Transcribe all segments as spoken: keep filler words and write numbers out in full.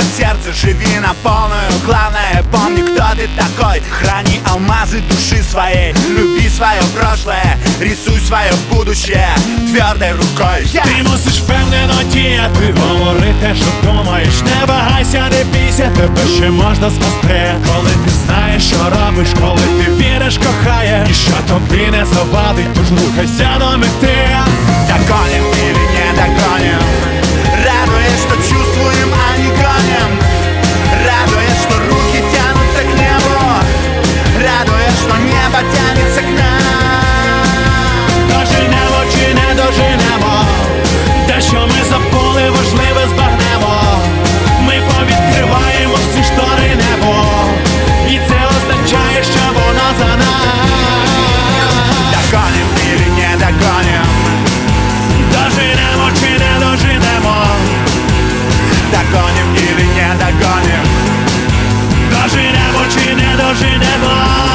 сердце, живи на полную. Главное, помни, кто ты такой. Храни алмазы души своей, люби свое прошлое, рисуй свое будущее твердой рукой. yeah. Ти мусиш впевнено діяти, говори те, що думаєш. Не вагайся, не бійся, тебе ще можна спасти. Коли ти знаєш, що робиш, коли ти віриш, кохаєш, ніщо тобі не завадить, тож рухайся до мети. Догоним или не догоним, радуясь, что чувствуем, а не гоним. Радуясь, что руки тянутся к небу, радуясь, что небо тянется к нам. Доженемо чи не доженемо, те, що ми забули, важливе збагнемо. Ми повідкриваємо всі штори небо, і це означає, що воно за нас. Догоним или не догоним, доженемо чи не доженемо, догоним или не догоним, доженемо чи не доженемо.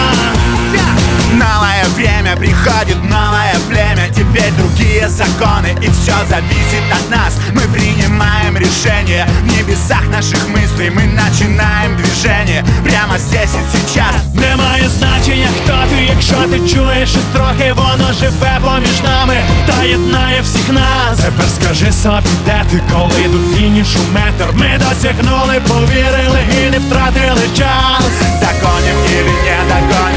Новое время, приходит новое племя. Теперь другие законы, и все зависит от нас. Мы принимаем решения в небесах наших мыслей. Мы начинаем движение прямо здесь и сейчас. Немає значення, хто ти, якщо ти чуєш, що трохи воно живе поміж нами та єднає всіх нас. Тепер скажи собі, де ти, коли до фінішу метр ми досягнули, повірили і не втратили час. Догоним или не догоним,